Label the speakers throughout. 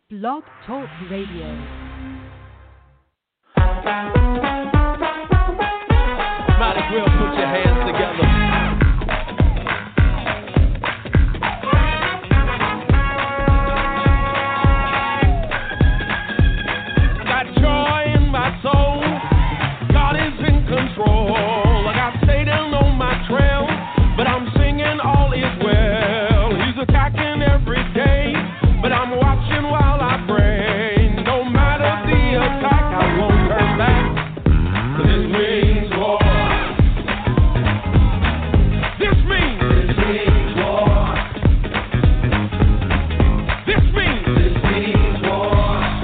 Speaker 1: Blog Talk Radio.
Speaker 2: Might as well put your hands together. Got joy in my soul. God is in control. I got Satan on my trail, but I'm singing all is well. He's attacking every day, but I'm watching while I pray. No matter the attack, I won't turn back. This means war. This means war. This means war.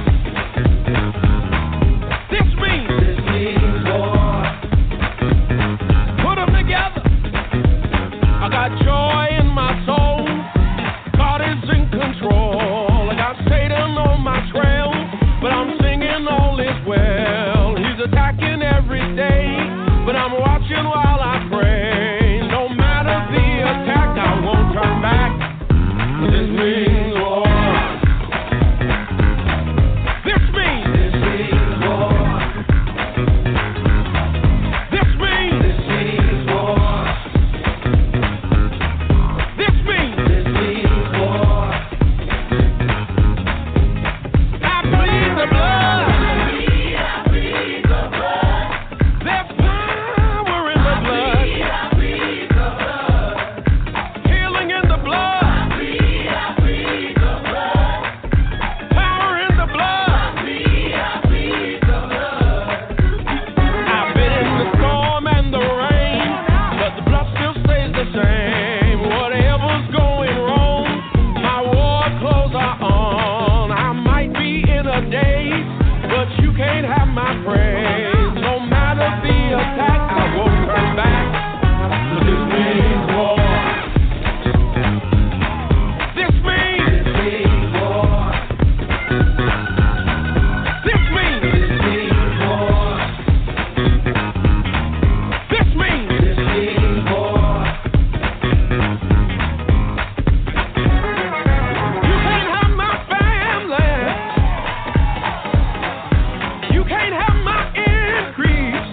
Speaker 2: This means war. Put them together. I got joy in my soul. God is in control. I got Satan on my trail, but I'm singing all is well. He's attacking every day, but I'm watching while I pray. No matter the attack, I won't turn back. This means war. This means war. This means war. This means war. I bleed the blood. There's power in the blood. Healing in the blood. Power in the blood. I've been in the storm and the rain, but the blood still stays the same. Whatever's going wrong, my war clothes are on. I might be in a daze, but you can't have my praise. No matter the attack, I won't turn back. This means war. This means war. This means war. This means war. You can't have my family. You can't have my increase.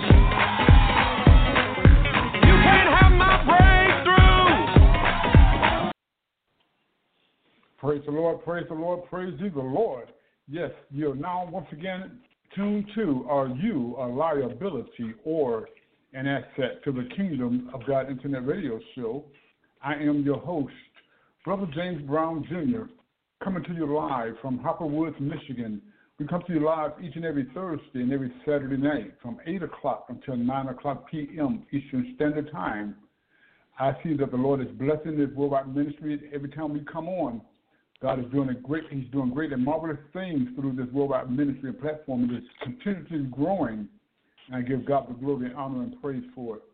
Speaker 2: You can't have my breakthrough.
Speaker 3: Praise the Lord, praise the Lord, praise you, the Lord. Yes, you're now once again tuned to Are You a Liability or an Asset to the Kingdom of God Internet Radio Show. I am your host, Brother James Brown Jr., coming to you live from Hopper Woods, Michigan. We come to you live each and every Thursday and every Saturday night from 8 o'clock until 9 o'clock p.m. Eastern Standard Time. I see that the Lord is blessing this worldwide ministry every time we come on. God is doing He's doing great and marvelous things through this worldwide ministry and platform. It is continuously growing, and I give God the glory and honor and praise for it.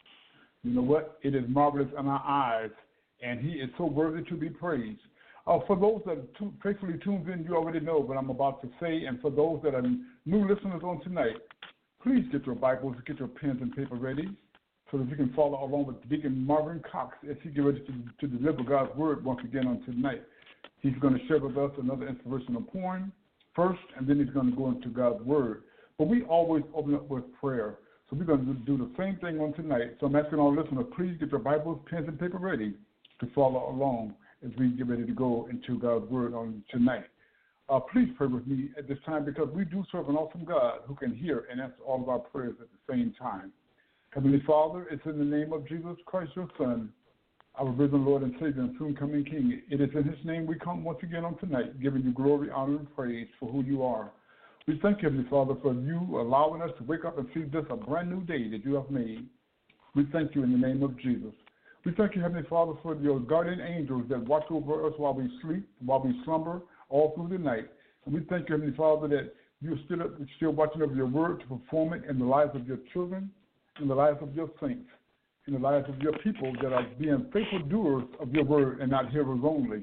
Speaker 3: You know what? It is marvelous in our eyes, and He is so worthy to be praised. For those that faithfully tuned in, you already know what I'm about to say, and for those that are new listeners on tonight, please get your Bibles, get your pens and paper ready, so that you can follow along with Deacon Marvin Cox as he gets ready to deliver God's word once again on tonight. He's going to share with us another inspirational poem first, and then he's going to go into God's word. But we always open up with prayer. So we're going to do the same thing on tonight. So I'm asking all listeners, please get your Bibles, pens, and paper ready to follow along as we get ready to go into God's word on tonight. Please pray with me at this time, because we do serve an awesome God who can hear and answer all of our prayers at the same time. Heavenly Father, it's in the name of Jesus Christ, your Son, our risen Lord and Savior and soon coming King. It is in His name we come once again on tonight, giving you glory, honor, and praise for who you are. We thank you, Heavenly Father, for you allowing us to wake up and see this a brand new day that you have made. We thank you in the name of Jesus. We thank you, Heavenly Father, for your guardian angels that watch over us while we sleep, while we slumber, all through the night. And we thank you, Heavenly Father, that you're still watching over your word to perform it in the lives of your children, in the lives of your saints, in the lives of your people that are being faithful doers of your word and not hearers only.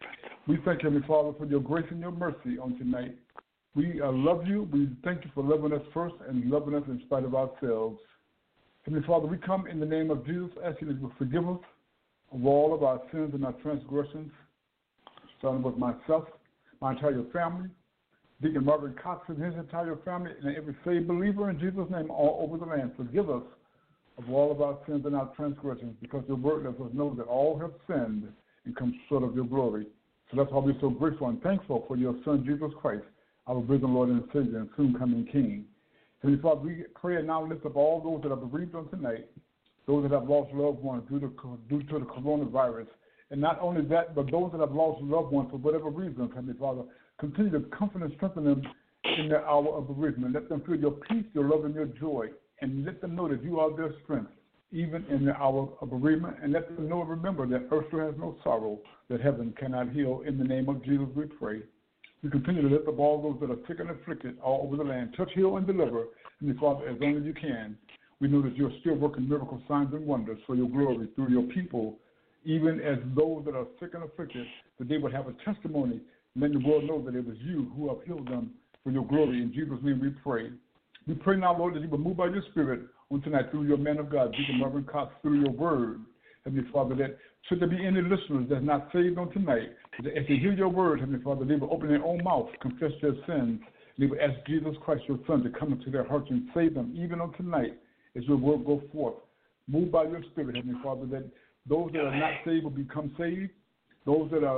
Speaker 3: We thank you, Heavenly Father, for your grace and your mercy on tonight. We love you. We thank you for loving us first and loving us in spite of ourselves. Heavenly Father, we come in the name of Jesus, asking that you forgive us of all of our sins and our transgressions, starting with myself, my entire family, Deacon Marvin Cox and his entire family, and every saved believer in Jesus' name all over the land. Forgive us of all of our sins and our transgressions, because your word lets us know that all have sinned and come short of your glory. So that's why we're so grateful and thankful for your Son, Jesus Christ, our risen Lord and Savior and soon coming King. Heavenly Father, we pray and now lift up all those that are bereaved on tonight, those that have lost loved ones due to the coronavirus. And not only that, but those that have lost loved ones for whatever reason, Heavenly Father, continue to comfort and strengthen them in their hour of bereavement. Let them feel your peace, your love, and your joy, and let them know that you are their strength, even in their hour of bereavement. And let them know and remember that earth has no sorrow that heaven cannot heal. In the name of Jesus, we pray. We continue to lift up all those that are sick and afflicted all over the land. Touch, heal, and deliver, Heavenly Father, as only you can. We know that you're still working miracle signs and wonders for your glory through your people, even as those that are sick and afflicted, that they would have a testimony, and let the world know that it was you who have healed them for your glory. In Jesus' name we pray. We pray now, Lord, that you will move by your Spirit on tonight through your man of God, Deacon Marvin Cox, through your word. Heavenly Father, that should there be any listeners that's not saved on tonight, that as they hear your word, Heavenly Father, they will open their own mouth, confess their sins, they will ask Jesus Christ, your Son, to come into their hearts and save them, even on tonight, as your word go forth. Move by your Spirit, Heavenly Father, that those that are not saved will become saved. Those that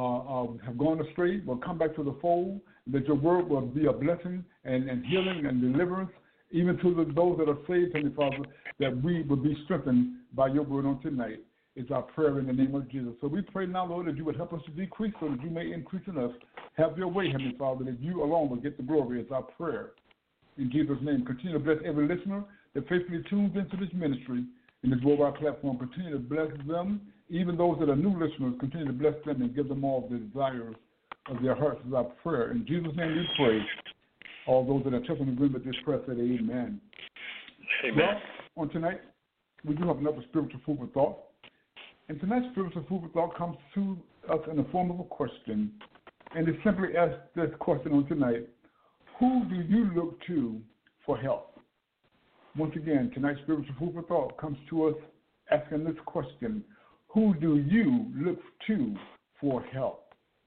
Speaker 3: have gone astray will come back to the fold. That your word will be a blessing and healing and deliverance, even to those that are saved, Heavenly Father, that we will be strengthened by your word on tonight. It's our prayer in the name of Jesus. So we pray now, Lord, that you would help us to decrease so that you may increase in us. Have your way, Heavenly Father, that you alone will get the glory. It's our prayer. In Jesus' name, continue to bless every listener that faithfully tunes into this ministry in this worldwide platform. Continue to bless them. Even those that are new listeners, continue to bless them and give them all the desires of their hearts is our prayer. In Jesus' name we pray. All those that are touching agreement with this prayer said amen.
Speaker 4: Amen.
Speaker 3: Well, on tonight, we do have another spiritual food for thought. And tonight's spiritual food for thought comes to us in the form of a question. And it simply asks this question on tonight: who do you look to for help? Once again, tonight's spiritual food for thought comes to us asking this question: who do you look to for help?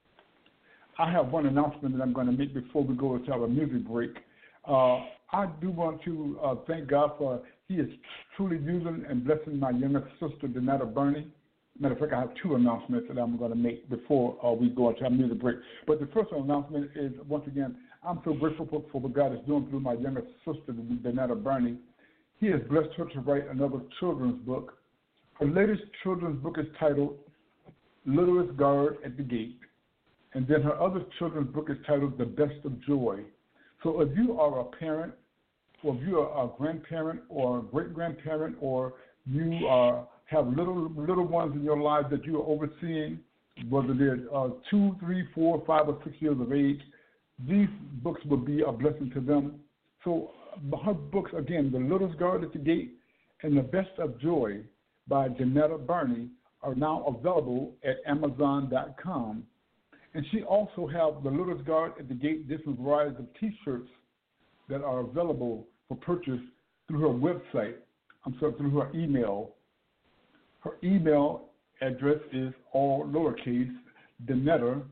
Speaker 3: I have one announcement that I'm going to make before we go to our music break. I do want to thank God for He is truly using and blessing my younger sister, Donetta Burney. Matter of fact, I have two announcements that I'm going to make before we go into our music break. But the first announcement is, once again, I'm so grateful for what God is doing through my younger sister, Donetta Burney. He has blessed her to write another children's book. Her latest children's book is titled Littlest Guard at the Gate. And then her other children's book is titled The Best of Joy. So if you are a parent, or if you are a grandparent or a great-grandparent, or you have little ones in your life that you are overseeing, whether they're 2, 3, 4, 5, or 6 years of age, these books will be a blessing to them. So her books, again, The Littlest Guard at the Gate and The Best of Joy by Donetta Burney are now available at Amazon.com. And she also has The Littlest Guard at the Gate, different varieties of T-shirts that are available for purchase through her website. Through her email. Her email address is all lowercase, Donetta,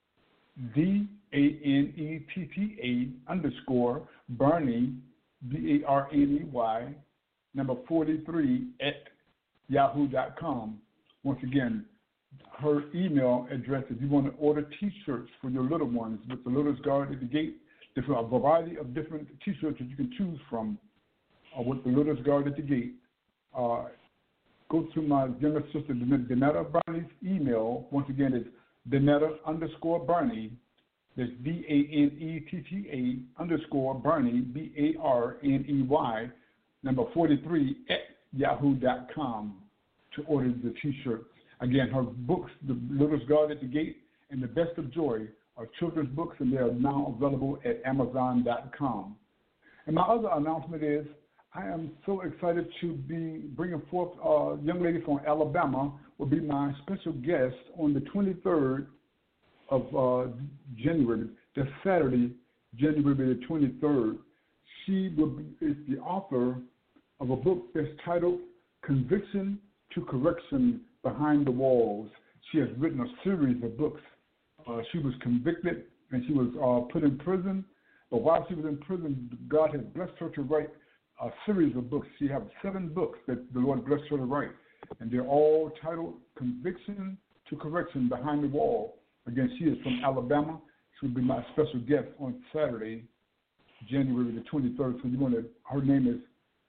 Speaker 3: DANETTA _Burney, BARNEY, number 43 at yahoo.com. Once again, her email address, if you want to order T-shirts for your little ones with The Littlest Guard at the Gate, a variety of different T-shirts that you can choose from with The Littlest Guard at the Gate. Go to my younger sister, Donetta Burney's email. Once again, it's Donetta _Burney. That's DANETTA _Burney, BARNEY, number 43 at yahoo.com to order the T-shirts. Again, her books, The Littlest Guard at the Gate and The Best of Joy, are children's books, and they are now available at Amazon.com. And my other announcement is I am so excited to be bringing forth a young lady from Alabama will be my special guest on the 23rd of January. That's Saturday, January the 23rd. She is the author of a book that's titled Conviction to Correction Behind the Walls. She has written a series of books. She was convicted and she was put in prison. But while she was in prison, God has blessed her to write a series of books. She has 7 books that the Lord blessed her to write, and they're all titled Conviction to Correction Behind the Wall. Again, she is from Alabama. She will be my special guest on Saturday, January the 23rd. So her name is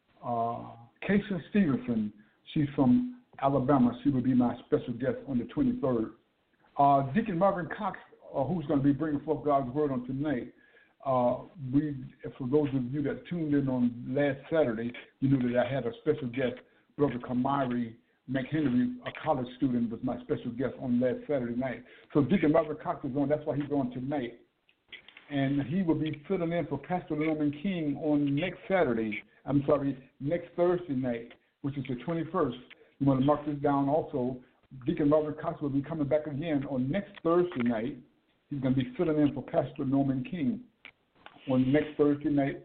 Speaker 3: Keisha Stevenson. She's from Alabama. She will be my special guest on the 23rd. Deacon Marvin Cox, who's going to be bringing forth God's word on tonight. For those of you that tuned in on last Saturday, you knew that I had a special guest, Brother Kamari McHenry, a college student, was my special guest on last Saturday night. So Deacon Marvin Cox is on. That's why he's on tonight. And he will be filling in for Pastor Norman King on next Thursday night, which is the 21st. You want to mark this down also. Deacon Marvin Cox will be coming back again on next Thursday night. He's going to be filling in for Pastor Norman King on next Thursday night,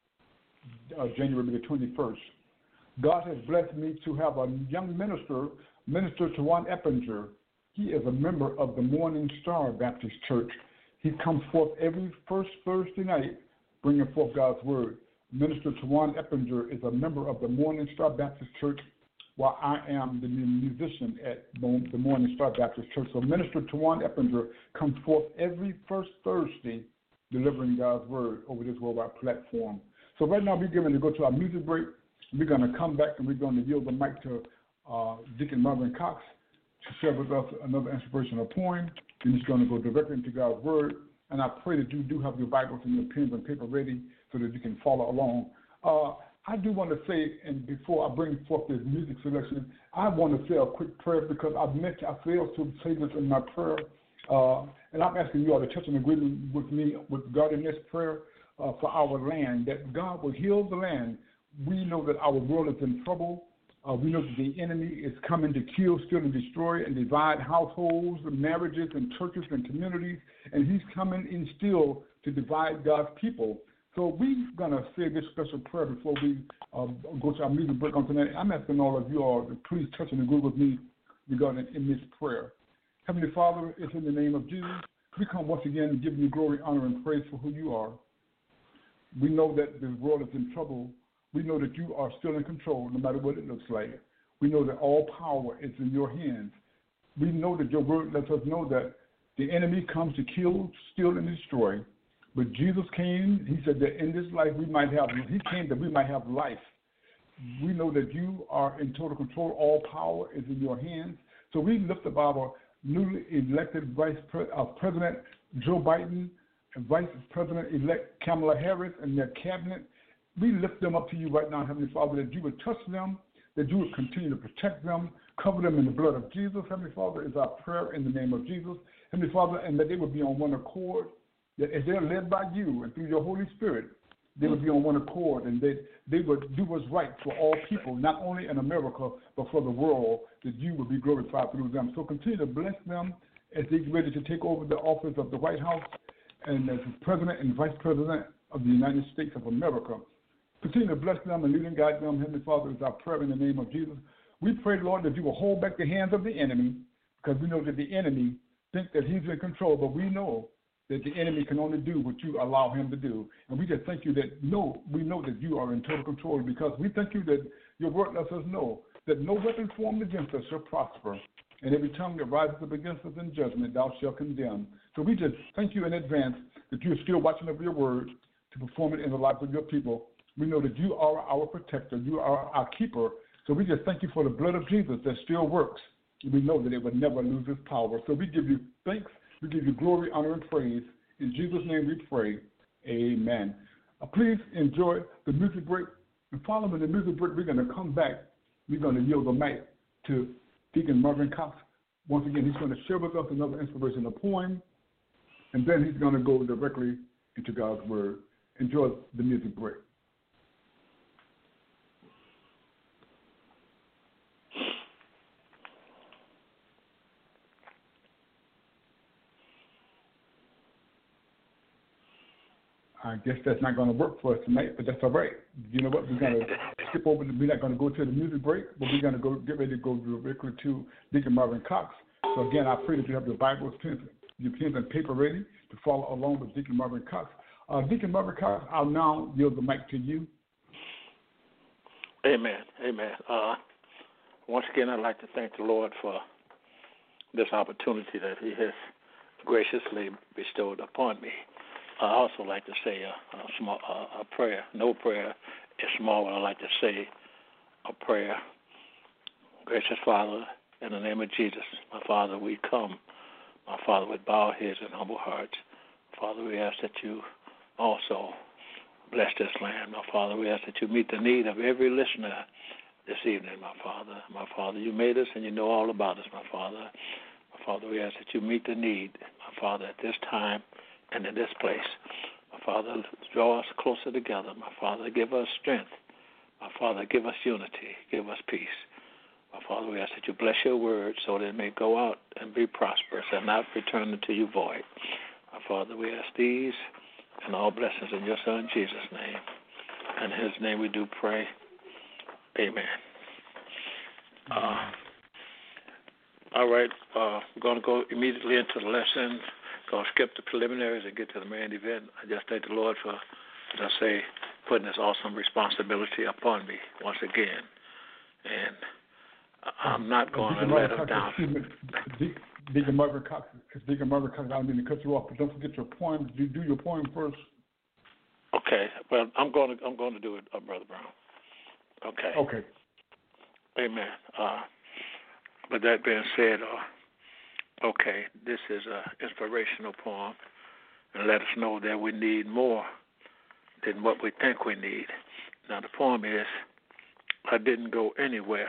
Speaker 3: January the 21st. God has blessed me to have a young minister, Minister Tawan Eppinger. He is a member of the Morning Star Baptist Church. He comes forth every first Thursday night bringing forth God's word. Minister Tawan Eppinger is a member of the Morning Star Baptist Church, while I am the musician at the Morning Star Baptist Church. So Minister Tawan Eppinger comes forth every first Thursday delivering God's word over this worldwide platform. So right now we're going to go to our music break. We're going to come back and we're going to yield the mic to Deacon Marvin Cox to share with us another inspirational poem. Then he's going to go directly into God's word. And I pray that you do have your Bibles and your pens and paper ready so that you can follow along. I do want to say, and before I bring forth this music selection, I want to say a quick prayer because I failed to say this in my prayer. And I'm asking you all to touch and agree with me with God in this prayer for our land, that God will heal the land. We know that our world is in trouble. We know that the enemy is coming to kill, steal, and destroy and divide households, marriages, and churches and communities. And he's coming in still to divide God's people. So we're going to say this special prayer before we go to our music break on tonight. I'm asking all of you all to please touch and agree with me regarding in this prayer. Heavenly Father, it's in the name of Jesus. We come once again giving you glory, honor, and praise for who you are. We know that the world is in trouble. We know that you are still in control, no matter what it looks like. We know that all power is in your hands. We know that your word lets us know that the enemy comes to kill, steal, and destroy. But Jesus came, he said that in this life he came that we might have life. We know that you are in total control. All power is in your hands. So we lift up our newly elected President Joe Biden and Vice President-elect Kamala Harris and their cabinet. We lift them up to you right now, Heavenly Father, that you would touch them, that you would continue to protect them, cover them in the blood of Jesus. Heavenly Father, is our prayer in the name of Jesus. Heavenly Father, and that they would be on one accord, that as they're led by you and through your Holy Spirit, they would be on one accord, and they would do what's right for all people, not only in America, but for the world, that you would be glorified through them. So continue to bless them as they get ready to take over the office of the White House and as President and Vice President of the United States of America. Continue to bless them and lead and guide them. Heavenly Father, is our prayer in the name of Jesus. We pray, Lord, that you will hold back the hands of the enemy, because we know that the enemy thinks that he's in control, but we know that the enemy can only do what you allow him to do. And we just thank you that we know that you are in total control, because we thank you that your word lets us know that no weapon formed against us shall prosper, and every tongue that rises up against us in judgment thou shalt condemn. So we just thank you in advance that you are still watching over your word to perform it in the lives of your people. We know that you are our protector, you are our keeper. So we just thank you for the blood of Jesus that still works. We know that it will never lose its power. So we give you thanks. We give you glory, honor, and praise. In Jesus' name we pray. Amen. Please enjoy the music break. And following the music break, we're going to come back. We're going to yield the mic to Deacon Marvin Cox. Once again, he's going to share with us another inspirational poem. And then he's going to go directly into God's word. Enjoy the music break. I guess that's not going to work for us tonight, but that's all right. You know what? We're going to skip over. We're not going to go to the music break, but we're going to get ready to go directly to Deacon Marvin Cox. So again, I pray that you have your Bibles, pens, your pens and paper ready to follow along with Deacon Marvin Cox. Deacon Marvin Cox, I'll now yield the mic to you.
Speaker 4: Amen. Amen. Once again, I'd like to thank the Lord for this opportunity that He has graciously bestowed upon me. I also like to say a prayer. No prayer is small, but I like to say a prayer. Gracious Father, in the name of Jesus, my Father, we come, my Father, with bowed heads and humble hearts. Father, we ask that you also bless this land. My Father, we ask that you meet the need of every listener this evening, my Father. My Father, you made us and you know all about us, my Father. My Father, we ask that you meet the need, my Father, at this time and in this place. My Father, draw us closer together. My Father, give us strength. My Father, give us unity. Give us peace. My Father, we ask that you bless your word so that it may go out and be prosperous and not return unto you void. My Father, we ask these and all blessings in your Son, Jesus' name. In his name we do pray. Amen. All right, we're going to go immediately into the lesson. Going to skip the preliminaries and get to the main event. I just thank the Lord for, as I say, putting this awesome responsibility upon me once again. And I'm not going to let him down.
Speaker 3: Deacon Marvin Cox, I don't mean to cut you off, but don't forget your poem. Do your poem first.
Speaker 4: Okay. Well, I'm going to do it, Brother Brown. Okay.
Speaker 3: Okay.
Speaker 4: Amen. With that being said, okay, this is an inspirational poem, and let us know that we need more than what we think we need. Now, the poem is, I didn't go anywhere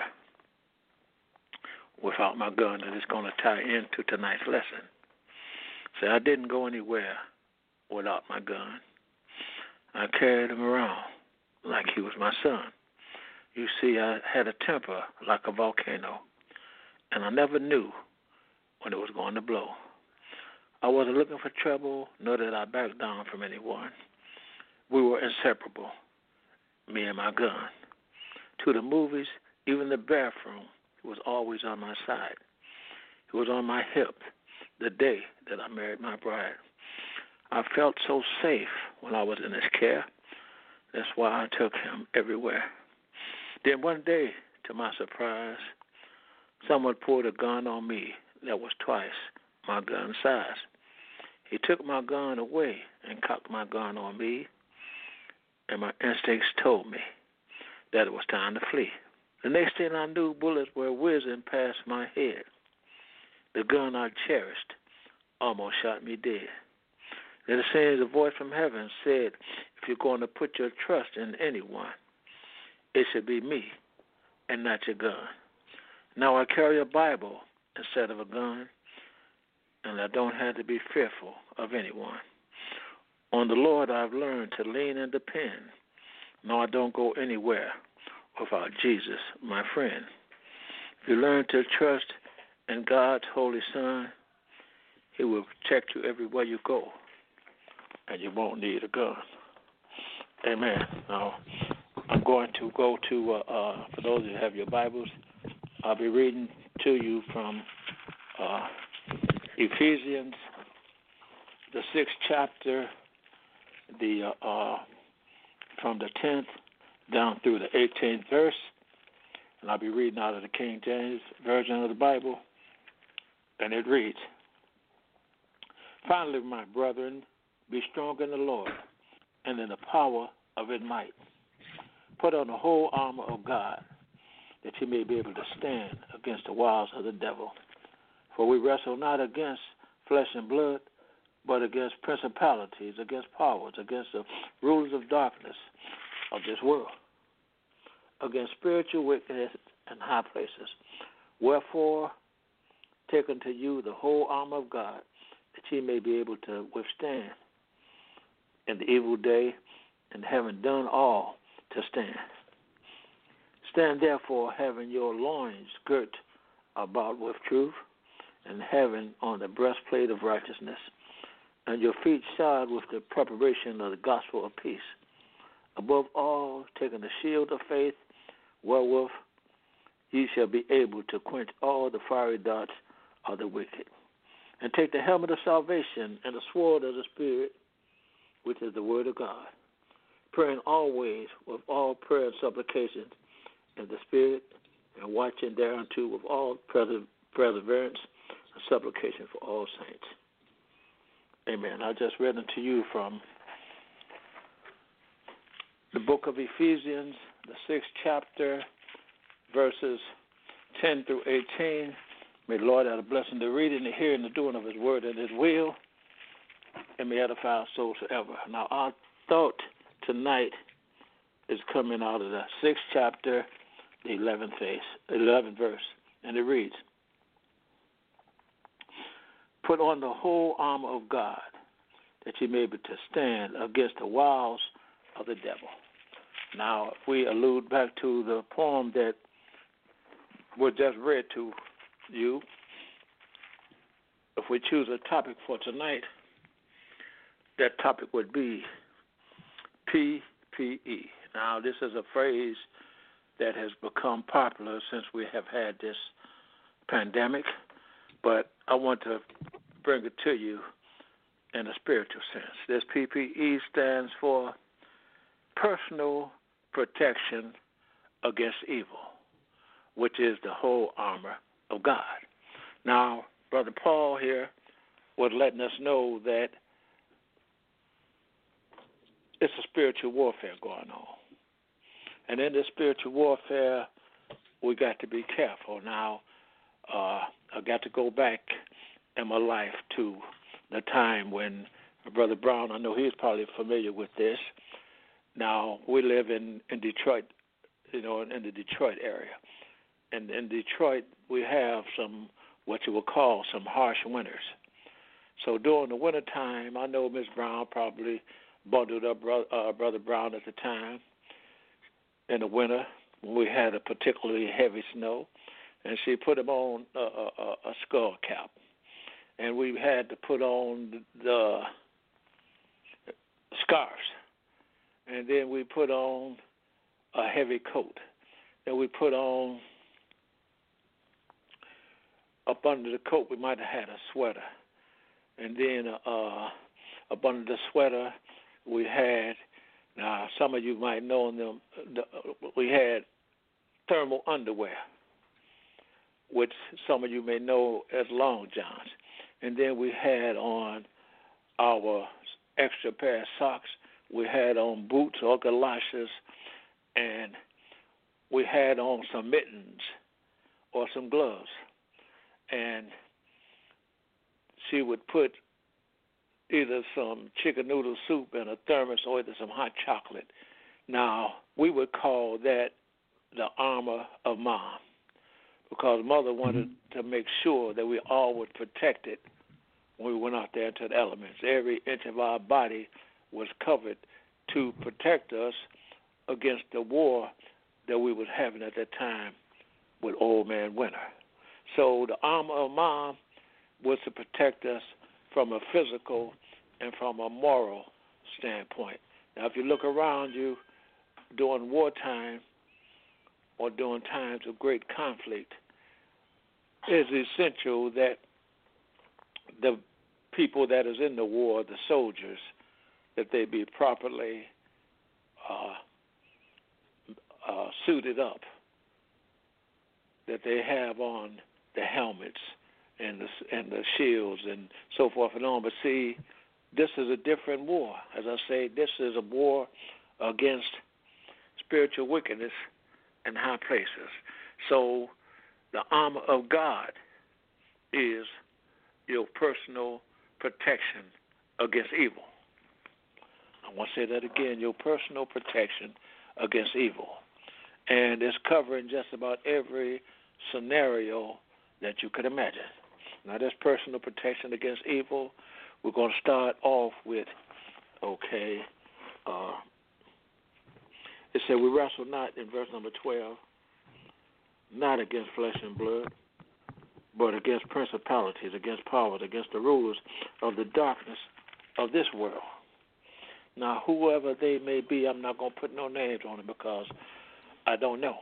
Speaker 4: without my gun, and it's going to tie into tonight's lesson. So I didn't go anywhere without my gun. I carried him around like he was my son. You see, I had a temper like a volcano, and I never knew when it was going to blow. I wasn't looking for trouble, nor did I back down from anyone. We were inseparable, me and my gun. To the movies, even the bathroom, he was always on my side. He was on my hip the day that I married my bride. I felt so safe when I was in his care. That's why I took him everywhere. Then one day, to my surprise, someone pulled a gun on me that was twice my gun size. He took my gun away and cocked my gun on me, and my instincts told me that it was time to flee. The next thing I knew, bullets were whizzing past my head. The gun I cherished almost shot me dead. Then it seems a voice from heaven said, if you're going to put your trust in anyone, it should be me and not your gun. Now I carry a Bible instead of a gun, and I don't have to be fearful of anyone. On the Lord I've learned to lean and depend. No, I don't go anywhere without Jesus, my friend. If you learn to trust in God's Holy Son, He will protect you everywhere you go, and you won't need a gun. Amen. Now, I'm going to go to, for those who have your Bibles, I'll be reading to you from Ephesians, the 6th chapter, from the 10th down through the 18th verse, and I'll be reading out of the King James Version of the Bible, and it reads, Finally, my brethren, be strong in the Lord and in the power of His might. Put on the whole armor of God, that you may be able to stand against the wiles of the devil. For we wrestle not against flesh and blood, but against principalities, against powers, against the rulers of darkness of this world, against spiritual wickedness in high places. Wherefore, take unto you the whole armor of God, that ye may be able to withstand in the evil day, and having done all, to stand. Stand therefore, having your loins girt about with truth, and having on the breastplate of righteousness, and your feet shod with the preparation of the gospel of peace. Above all, taking the shield of faith, wherewith ye shall be able to quench all the fiery darts of the wicked, And take the helmet of salvation and the sword of the Spirit, which is the word of God, praying always with all prayer and supplication in the Spirit, and watching thereunto with all perseverance and supplication for all saints. Amen. I just read unto you from the book of Ephesians, the 6th chapter, verses 10 through 18. May the Lord add a blessing to reading, the hearing, the doing of his word and his will, and may edify our souls forever. Now, our thought tonight is coming out of the 6th chapter, the 11th verse, and it reads, "Put on the whole armor of God, that ye may be able to stand against the wiles of the devil." Now, if we allude back to the poem that was just read to you, if we choose a topic for tonight, that topic would be PPE. Now, this is a phrase that has become popular since we have had this pandemic, but I want to bring it to you in a spiritual sense. This PPE stands for personal protection against evil, which is the whole armor of God. Now, Brother Paul here was letting us know that it's a spiritual warfare going on. And in this spiritual warfare, we got to be careful. Now, I got to go back in my life to the time when Brother Brown, I know he's probably familiar with this. Now, we live in Detroit, in the Detroit area. And in Detroit, we have some, what you would call, some harsh winters. So during the wintertime, I know Miss Brown probably bundled up Brother Brown at the time in the winter when we had a particularly heavy snow, and she put him on a skull cap. And we had to put on the scarves. And then we put on a heavy coat. Then we put on, up under the coat, we might have had a sweater. And then up under the sweater, we had, now some of you might know them, we had thermal underwear, which some of you may know as long johns. And then we had on our extra pair of socks. We had on boots or galoshes, and we had on some mittens or some gloves. And she would put either some chicken noodle soup in a thermos or either some hot chocolate. Now, we would call that the armor of Mom, because Mother wanted to make sure that we all were protected when we went out there into the elements. Every inch of our body was covered to protect us against the war that we was having at that time with Old Man Winter. So the armor of Mom was to protect us from a physical and from a moral standpoint. Now, if you look around you during wartime or during times of great conflict, it's essential that the people that is in the war, the soldiers, that they be properly suited up, that they have on the helmets and the shields and so forth and on. But see, this is a different war. As I say, this is a war against spiritual wickedness in high places. So the armor of God is your personal protection against evil. I want to say that again, your personal protection against evil. And it's covering just about every scenario that you could imagine. Now, this personal protection against evil, we're going to start off with, it said, we wrestle not, in verse number 12, not against flesh and blood, but against principalities, against powers, against the rulers of the darkness of this world. Now, whoever they may be, I'm not going to put no names on it because I don't know.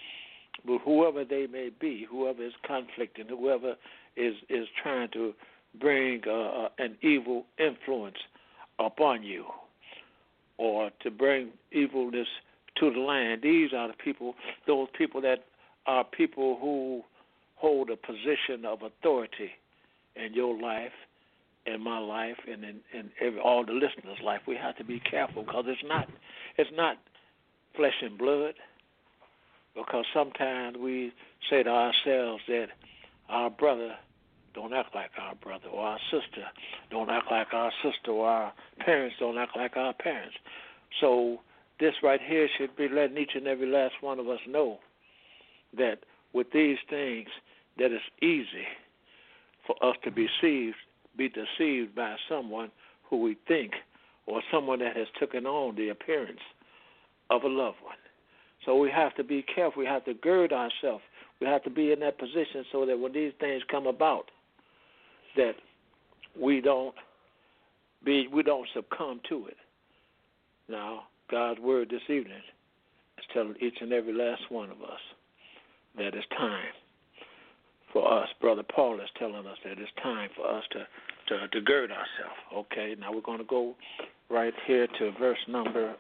Speaker 4: But whoever they may be, whoever is conflicting, whoever is trying to bring an evil influence upon you or to bring evilness to the land. These are the people, those people that are people who hold a position of authority in your life, in my life, and in all the listeners' life. We have to be careful because it's not flesh and blood, because sometimes we say to ourselves that our brother don't act like our brother, or our sister don't act like our sister, or our parents don't act like our parents. So this right here should be letting each and every last one of us know that with these things, that it's easy for us to be deceived by someone who we think, or someone that has taken on the appearance of a loved one. So we have to be careful. We have to gird ourselves. We have to be in that position so that when these things come about, that we don't succumb to it. Now, God's word this evening is telling each and every last one of us that it's time for us. Brother Paul is telling us that it's time for us to gird ourselves. Okay, now we're going to go right here to verse number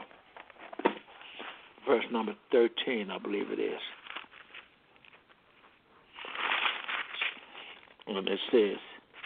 Speaker 4: 13, I believe it is. And it says,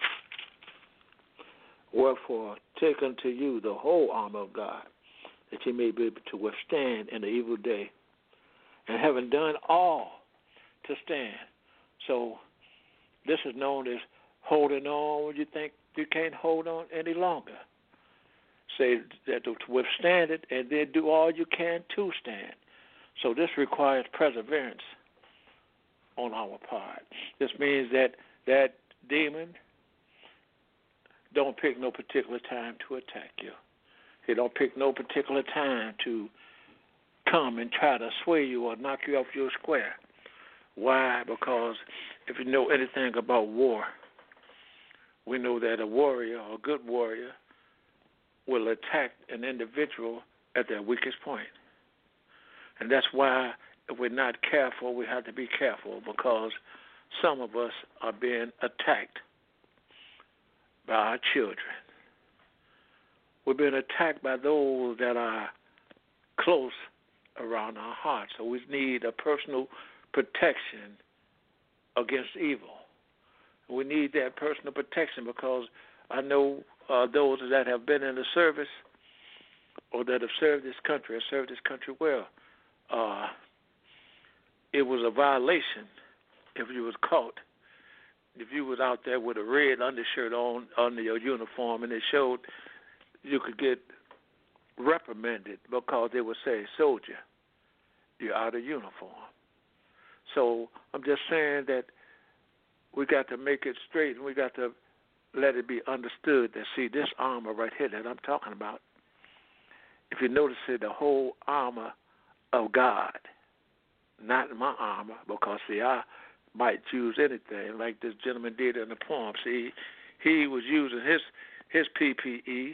Speaker 4: wherefore take unto you the whole armor of God, that ye may be able to withstand in the evil day, and having done all to stand. So this is known as holding on when you think you can't hold on any longer. Say that to withstand it, and then do all you can to stand. So this requires perseverance on our part. This means that demon don't pick no particular time to attack you. He don't pick no particular time to come and try to sway you or knock you off your square. Why? Because if you know anything about war, we know that a warrior, or a good warrior, will attack an individual at their weakest point. And that's why if we're not careful, we have to be careful, because some of us are being attacked by our children. We're being attacked by those that are close around our hearts. So we need a personal protection against evil. We need that personal protection, because I know those that have been in the service or that have served this country well. It was a violation if you was caught, if you was out there with a red undershirt on under your uniform, and it showed, you could get reprimanded because they would say, soldier, you're out of uniform. So I'm just saying that we got to make it straight, and we got to let it be understood that, see, this armor right here that I'm talking about, if you notice it, the whole armor of God, not my armor, because, see, I might choose anything like this gentleman did in the poem. See, he was using his PPE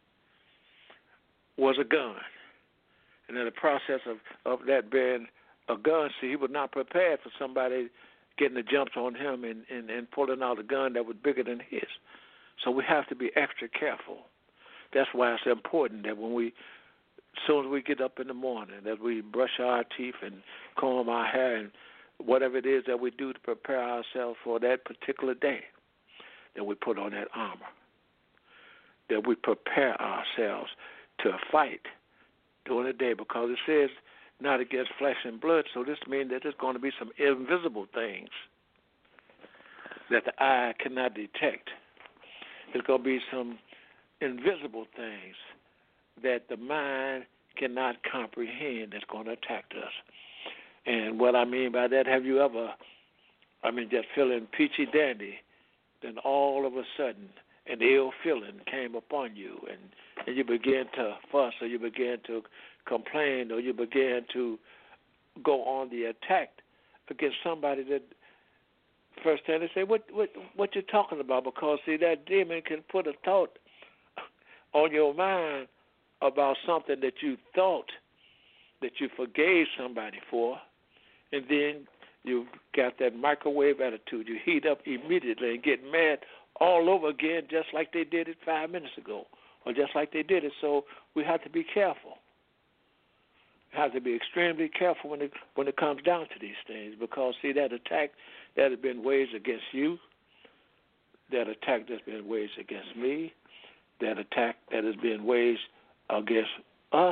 Speaker 4: was a gun. And in the process of that being a gun, see, he was not prepared for somebody getting the jumps on him and pulling out a gun that was bigger than his. So we have to be extra careful. That's why it's important that as soon as we get up in the morning, that we brush our teeth and comb our hair and whatever it is that we do to prepare ourselves for that particular day, that we put on that armor, that we prepare ourselves to fight during the day, because it says not against flesh and blood, so this means that there's going to be some invisible things that the eye cannot detect. There's going to be some invisible things that the mind cannot comprehend that's going to attack us. And what I mean by that, have you ever, just feeling peachy dandy, then all of a sudden an ill feeling came upon you, and you began to fuss, or you began to complain, or you began to go on the attack against somebody that first time they say, what you talking about? Because, see, that demon can put a thought on your mind about something that you thought that you forgave somebody for, and then you got that microwave attitude. You heat up immediately and get mad all over again, just like they did it 5 minutes ago, or just like they did it. So we have to be careful. We have to be extremely careful when it comes down to these things, because, see, that attack that has been waged against you, that attack that's been waged against me, that attack that has been waged against us,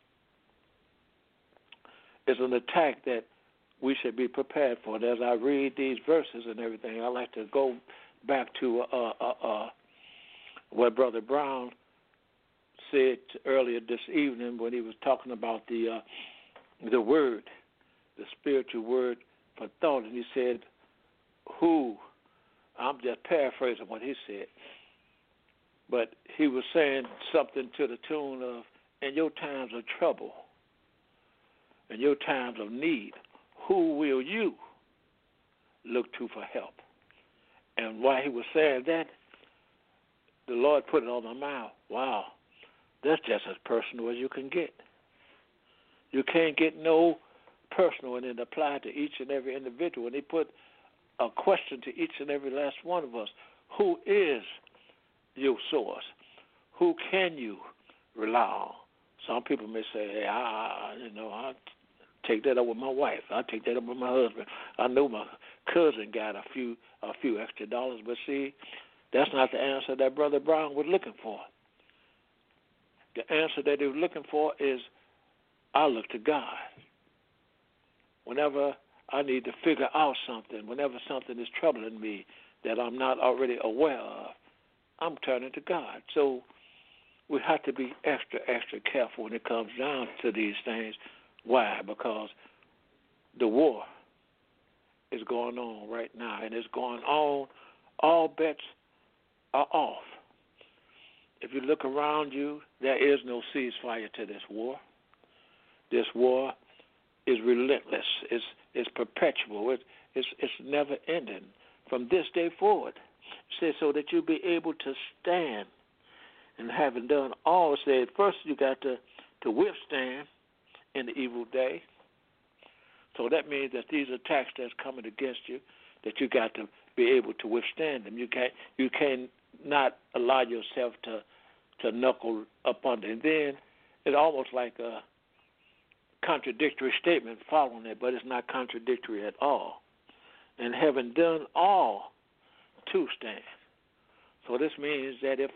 Speaker 4: is an attack that we should be prepared for. And as I read these verses and everything, I like to go back to what Brother Brown said earlier this evening when he was talking about the word, the spiritual word for thought, and he said, I'm just paraphrasing what he said, but he was saying something to the tune of, in your times of trouble, in your times of need, who will you look to for help? And while he was saying that, the Lord put it on my mind. Wow, that's just as personal as you can get. You can't get no personal, and it applied to each and every individual. And he put a question to each and every last one of us. Who is your source? Who can you rely on? Some people may say, hey, I take that up with my wife. I take that up with my husband. I know my cousin got a few extra dollars, but see, that's not the answer that Brother Brown was looking for. The answer that he was looking for is, I look to God. Whenever I need to figure out something, whenever something is troubling me that I'm not already aware of, I'm turning to God. So we have to be extra, extra careful when it comes down to these things. Why? Because the war is going on right now, and it's going on. All bets are off. If you look around you, there is no ceasefire to this war. This war is relentless. It's perpetual. It's never ending from this day forward. It says so that you be able to stand, and having done all, said first you got to withstand in the evil day. So that means that these attacks that's coming against you, that you got to be able to withstand them. You can't not allow yourself to knuckle up under. And then it's almost like a contradictory statement following it, but it's not contradictory at all. And having done all to stand. So this means that if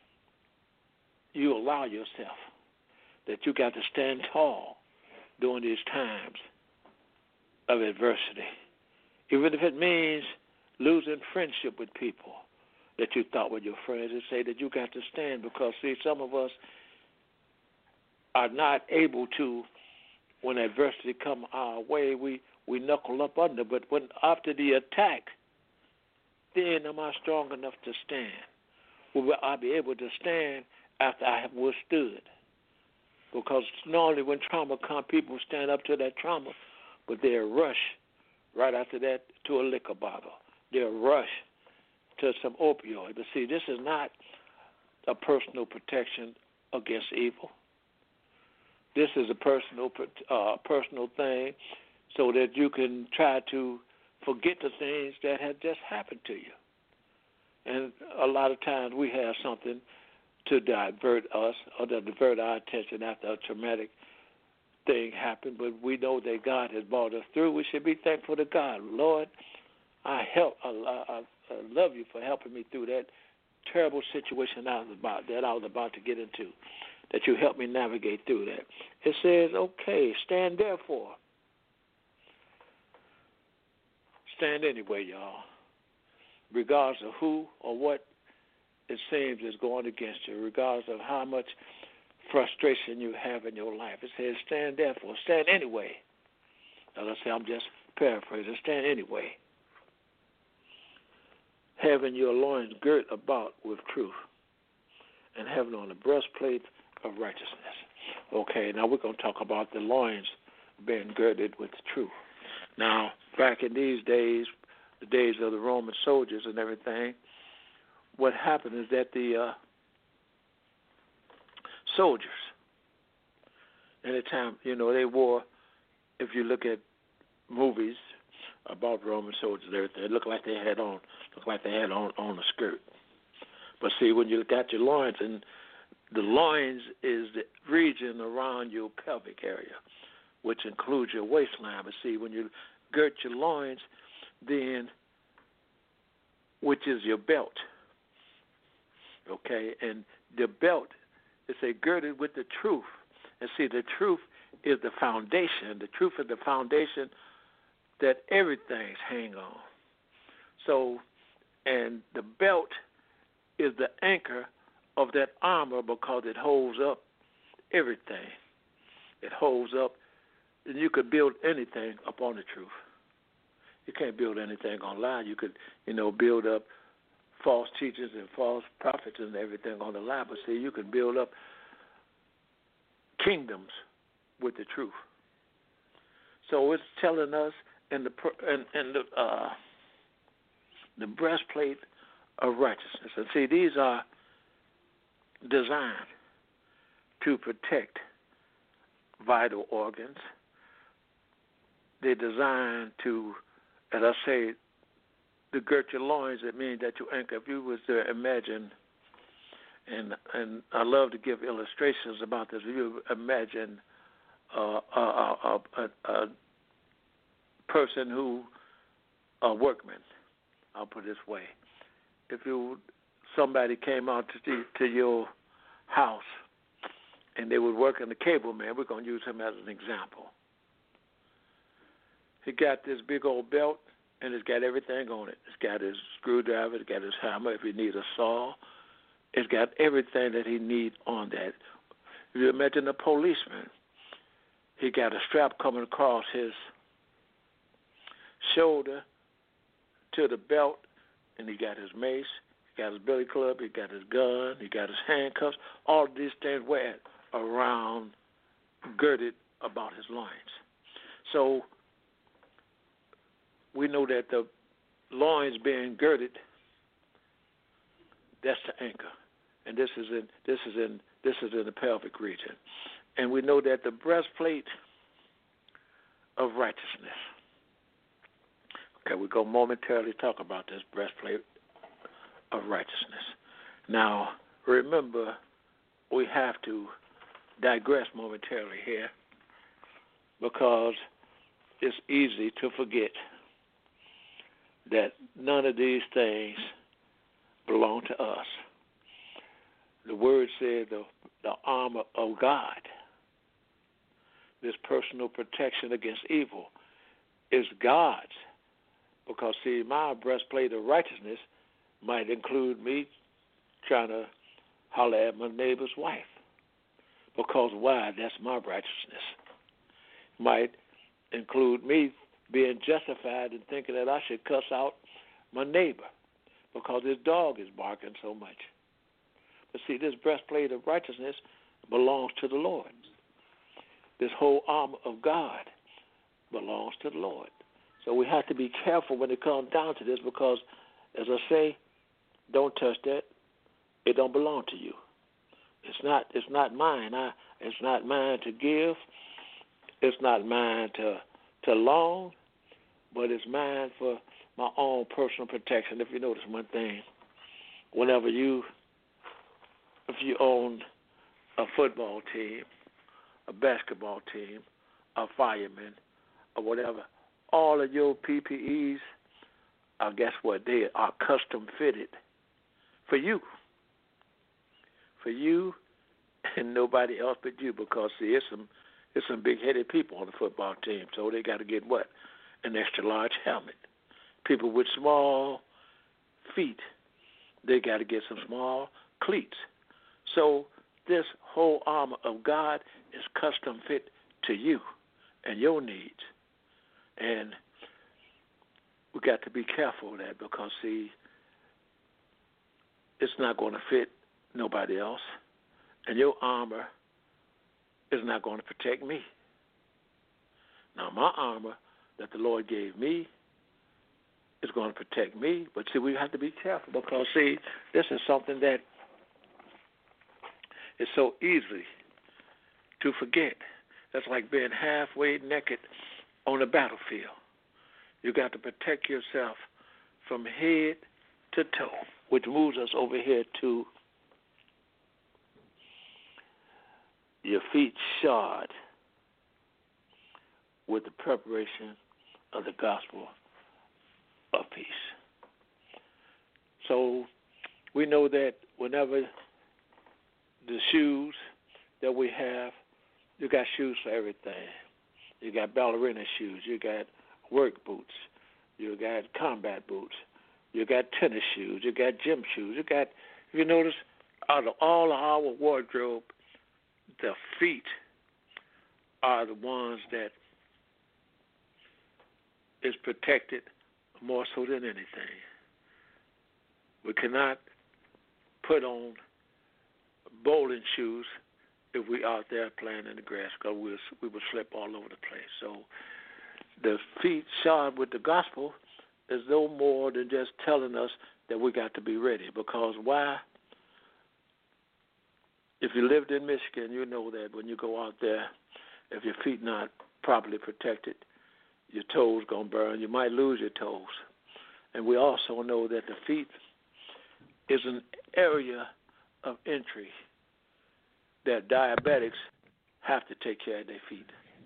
Speaker 4: you allow yourself, that you got to stand tall during these times of adversity, even if it means losing friendship with people that you thought were your friends, and say that you got to stand, because, see, some of us are not able to, when adversity come our way, we knuckle up under, but when after the attack, then am I strong enough to stand? Will I be able to stand after I have withstood? Because normally when trauma comes, people stand up to that trauma, but they'll rush right after that to a liquor bottle. They'll rush to some opioid. But see, this is not a personal protection against evil. This is a personal thing so that you can try to forget the things that had just happened to you. And a lot of times we have something to divert us or to divert our attention after a traumatic thing happened, but we know that God has brought us through. We should be thankful to God. Lord, I love you for helping me through that terrible situation I was about to get into, that you helped me navigate through that. It says, okay, stand therefore. Stand anyway, y'all, regardless of who or what it seems is going against you, regardless of how much frustration you have in your life. It says, stand therefore. Stand anyway. As I say, I'm just paraphrasing. Stand anyway. Having your loins girt about with truth, and having on the breastplate of righteousness. Okay, now we're going to talk about the loins being girded with truth. Now, back in these days, the days of the Roman soldiers and everything, what happened is that the soldiers, anytime, they wore, if you look at movies about Roman soldiers and everything, it looked like they had on a skirt. But see, when you got your loins, and the loins is the region around your pelvic area, which includes your waistline. But see, when you girt your loins, then, which is your belt, okay, and the belt is girded with the truth. And see, the truth is the foundation. The truth is the foundation that everything's hang on. So, and the belt is the anchor of that armor because it holds up everything. It holds up, and you could build anything upon the truth. You can't build anything online. You could, build up false teachers and false prophets and everything on the line. But see, you can build up kingdoms with the truth. So it's telling us in the breastplate of righteousness. And see, these are designed to protect vital organs. They're designed to, as I say, to girt your loins. It means that you anchor. If you was to imagine, and I love to give illustrations about this. If you imagine a person who, a workman, I'll put it this way. If somebody came out to your house and they would work in the cable man, we're going to use him as an example. He got this big old belt, and it's got everything on it. It's got his screwdriver, it's got his hammer, if he needs a saw. It's got everything that he needs on that. If you imagine a policeman, he got a strap coming across his shoulder to the belt, and he got his mace, he got his billy club, he got his gun, he got his handcuffs. All of these things were around, girded about his loins. So we know that the loins being girded, that's the anchor, and this is in the pelvic region, and we know that the breastplate of righteousness. Okay, we're going to momentarily talk about this breastplate of righteousness. Now, remember, we have to digress momentarily here because it's easy to forget that none of these things belong to us. The word said the armor of God, this personal protection against evil, is God's. Because, see, my breastplate of righteousness might include me trying to holler at my neighbor's wife. Because why? That's my righteousness. Might include me being justified in thinking that I should cuss out my neighbor because his dog is barking so much. But see, this breastplate of righteousness belongs to the Lord. This whole armor of God belongs to the Lord. So we have to be careful when it comes down to this because, as I say, don't touch that. It don't belong to you. It's not mine. It's not mine to give. It's not mine to loan, but it's mine for my own personal protection. If you notice one thing, if you own a football team, a basketball team, a fireman, or whatever, all of your PPEs, guess what? They are custom fitted for you. For you and nobody else but you, because see, it's some big-headed people on the football team, so they got to get what? An extra large helmet. People with small feet, they got to get some small cleats. So this whole armor of God is custom fit to you and your needs. And we got to be careful of that because, see, it's not going to fit nobody else. And your armor is not going to protect me. Now, my armor that the Lord gave me is going to protect me. But, see, we have to be careful because, see, this is something that is so easy to forget. That's like being halfway naked on the battlefield. You got to protect yourself from head to toe. which moves us over here to your feet shod with the preparation of the gospel of peace. So we know that whenever the shoes that we have, you got shoes for everything. You got ballerina shoes, you got work boots, you got combat boots, you got tennis shoes, you got gym shoes, you got, if you notice, out of all our wardrobe, the feet are the ones that is protected more so than anything. We cannot put on bowling shoes if we out there playing in the grass, because we would slip all over the place. So the feet shod with the gospel is no more than just telling us that we got to be ready. Because why? If you lived in Michigan, you know that when you go out there, if your feet not properly protected, your toes going to burn. You might lose your toes. And we also know that the feet is an area of entry that diabetics have to take care of their feet.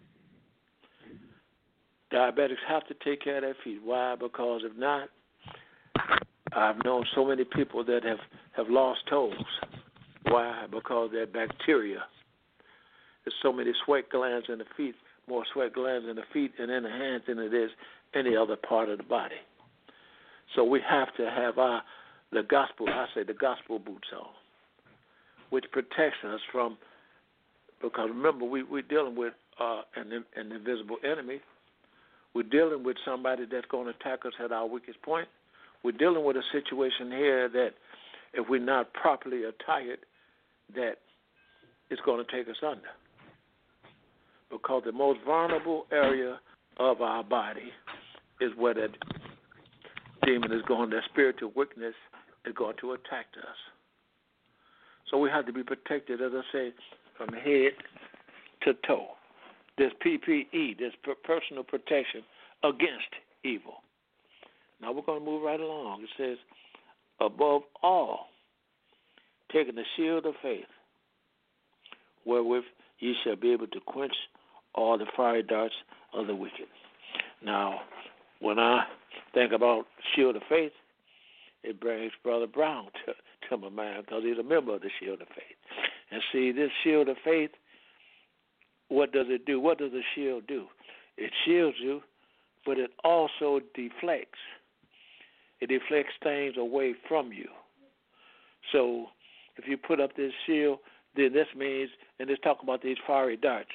Speaker 4: Diabetics have to take care of their feet. Why? Because if not, I've known so many people that have lost toes. Why? Because they're bacteria. There's so many sweat glands in the feet, more sweat glands in the feet and in the hands than it is any other part of the body. So we have to have the gospel boots on, which protects us from, because remember, we're dealing with an invisible enemy. We're dealing with somebody that's going to attack us at our weakest point. We're dealing with a situation here that if we're not properly attired, that it's going to take us under. Because the most vulnerable area of our body is where that demon is going, that spiritual weakness is going to attack us. So we have to be protected, as I say, from head to toe. This PPE, this personal protection against evil. Now we're going to move right along. It says, above all, taking the shield of faith, wherewith ye shall be able to quench all the fiery darts of the wicked. Now, when I think about shield of faith, it brings Brother Brown to my mind, because he's a member of the shield of faith. And see, this shield of faith, what does it do? What does the shield do? It shields you, but it also deflects. It deflects things away from you. So if you put up this shield, then this means, and let's talk about these fiery darts.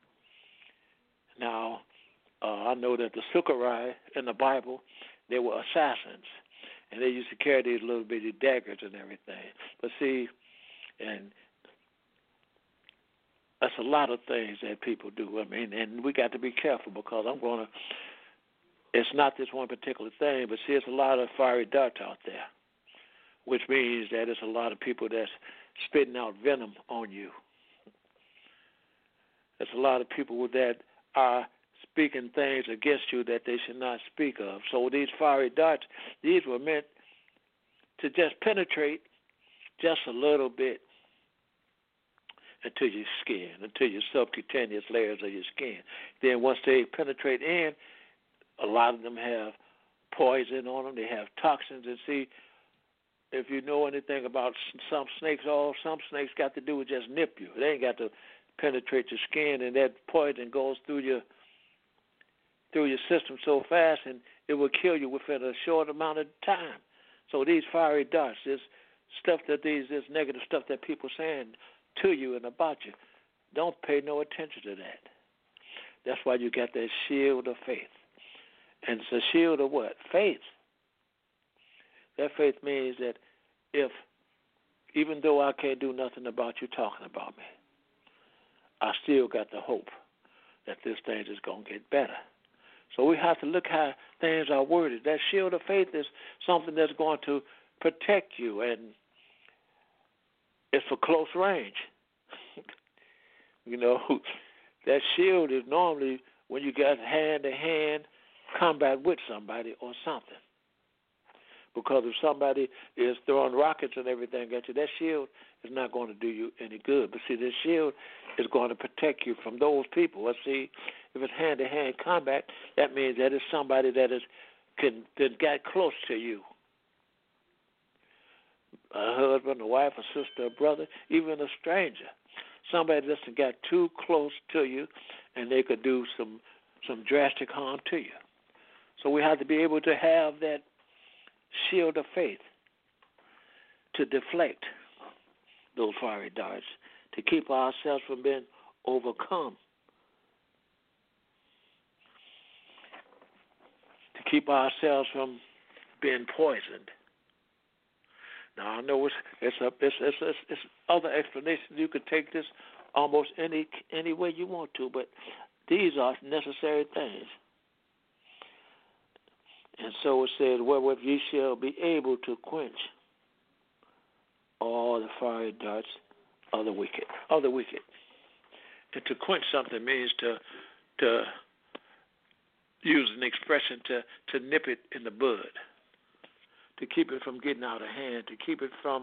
Speaker 4: Now, I know that the Sukharai in the Bible, they were assassins, and they used to carry these little bitty daggers and everything. But see, and that's a lot of things that people do. I mean, and we got to be careful, because it's not this one particular thing, but see, it's a lot of fiery darts out there, which means that it's a lot of people that's spitting out venom on you. There's a lot of people that are speaking things against you that they should not speak of. So these fiery darts, these were meant to just penetrate just a little bit into your skin, into your subcutaneous layers of your skin. Then once they penetrate in, a lot of them have poison on them. They have toxins. And see, if you know anything about some snakes, all some snakes got to do is just nip you. They ain't got to penetrate your skin, and that poison goes through your system so fast, and it will kill you within a short amount of time. So these fiery darts, this negative stuff that people saying to you and about you, don't pay no attention to that. That's why you got that shield of faith. And it's a shield of what? Faith. That faith means that even though I can't do nothing about you talking about me, I still got the hope that this thing is going to get better. So we have to look how things are worded. That shield of faith is something that's going to protect you, and it's for close range. That shield is normally when you got hand-to-hand combat with somebody or something. Because if somebody is throwing rockets and everything at you, that shield is not going to do you any good. But see, this shield is going to protect you from those people. Let's see, if it's hand-to-hand combat, that means that it's somebody that that got close to you. A husband, a wife, a sister, a brother, even a stranger. Somebody that's got too close to you, and they could do some drastic harm to you. So we have to be able to have that shield of faith to deflect those fiery darts, to keep ourselves from being overcome, to keep ourselves from being poisoned. Now I know it's other explanations. You could take this almost any way you want to, but these are necessary things. And so it said, wherewith ye shall be able to quench all the fiery darts of the wicked. And to quench something means to use an expression to nip it in the bud, to keep it from getting out of hand, to keep it from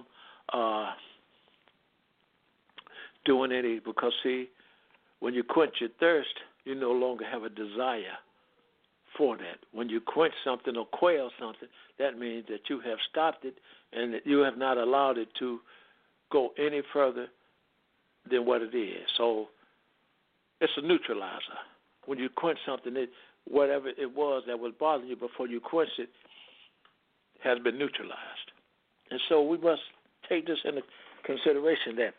Speaker 4: doing any. Because see, when you quench your thirst, you no longer have a desire for that. When you quench something or quail something, that means that you have stopped it and that you have not allowed it to go any further than what it is. So it's a neutralizer. When you quench something, whatever it was that was bothering you before you quenched it has been neutralized. And so we must take this into consideration, that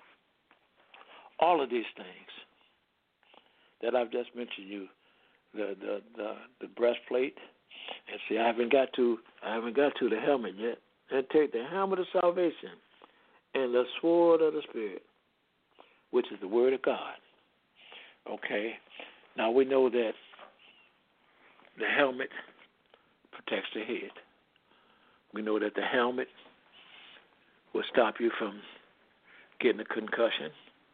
Speaker 4: all of these things that I've just mentioned you, the breastplate, and see, I haven't got to the helmet yet. And take the helmet of salvation and the sword of the Spirit, which is the Word of God. Okay. Now we know that the helmet protects the head. We know that the helmet will stop you from getting a concussion.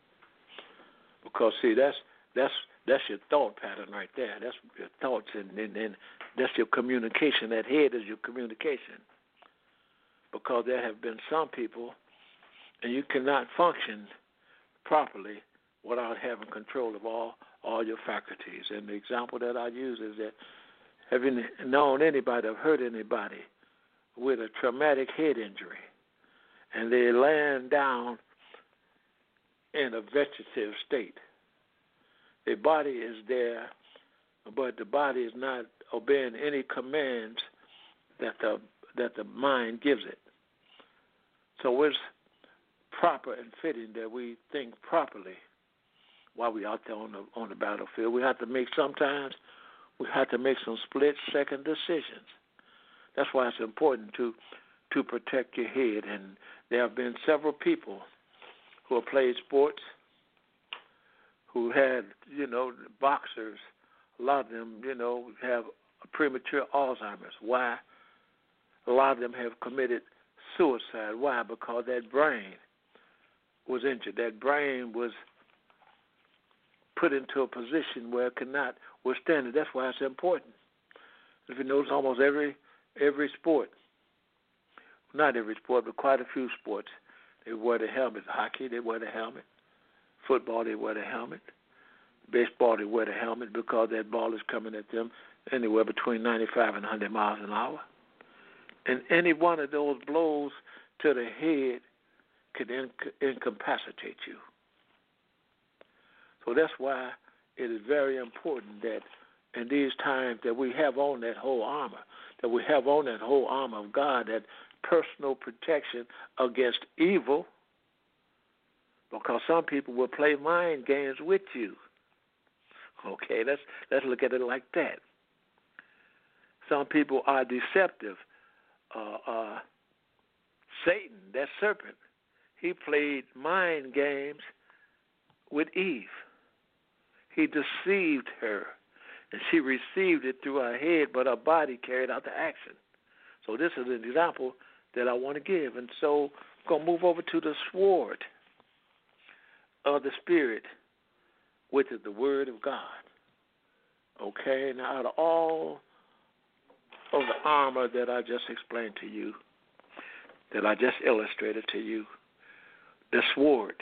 Speaker 4: Because see, that's your thought pattern right there. That's your thoughts, and that's your communication. That head is your communication. Because there have been some people, and you cannot function properly without having control of all your faculties. And the example that I use is that, have you known anybody or heard anybody with a traumatic head injury, and they're laying down in a vegetative state? The body is there, but the body is not obeying any commands that the mind gives it. So it's proper and fitting that we think properly while we're out there on the battlefield. We have to make some split-second decisions. That's why it's important to protect your head. And there have been several people who have played sports, who had, boxers. A lot of them, have premature Alzheimer's. Why? A lot of them have committed suicide. Why? Because that brain was injured. That brain was put into a position where it could not withstand it. That's why it's important. If you notice, almost every sport, not every sport, but quite a few sports, they wear the helmet. Hockey, they wear the helmet. Football, they wear the helmet. Baseball, they wear the helmet because that ball is coming at them anywhere between 95 and 100 miles an hour. And any one of those blows to the head could incapacitate you. So that's why it is very important that in these times that we have on that whole armor, of God, that personal protection against evil, because some people will play mind games with you. Okay, let's look at it like that. Some people are deceptive. Satan, that serpent, he played mind games with Eve. He deceived her, and she received it through her head, but her body carried out the action. So this is an example that I want to give. And so I'm going to move over to the sword of the Spirit, which is the Word of God. Okay, now out of all of the armor that I just explained to you, that I just illustrated to you, the sword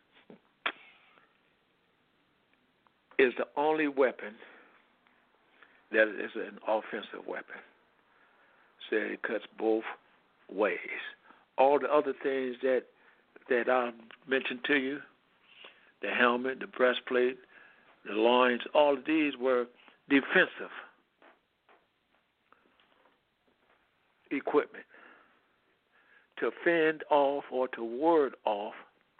Speaker 4: is the only weapon that is an offensive weapon. So it cuts both ways. All the other things that I mentioned to you, the helmet, the breastplate, the loins, all of these were defensive equipment to fend off or to ward off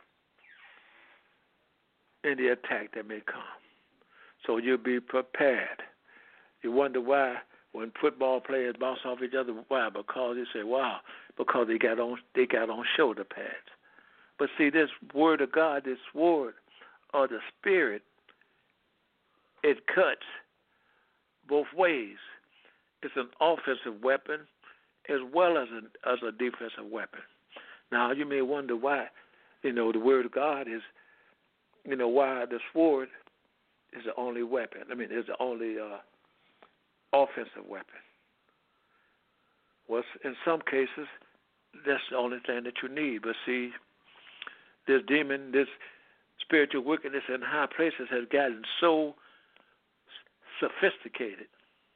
Speaker 4: any attack that may come. So you'll be prepared. You wonder why when football players bounce off each other, why? Because you say, wow, because they got on shoulder pads. But see, this word of God, this sword of the Spirit, it cuts both ways. It's an offensive weapon as well as a defensive weapon. Now, you may wonder why, the word of God is, why the sword is the only weapon. Is the only offensive weapon. Well, in some cases, that's the only thing that you need. But see, this demon, this spiritual wickedness in high places has gotten so sophisticated.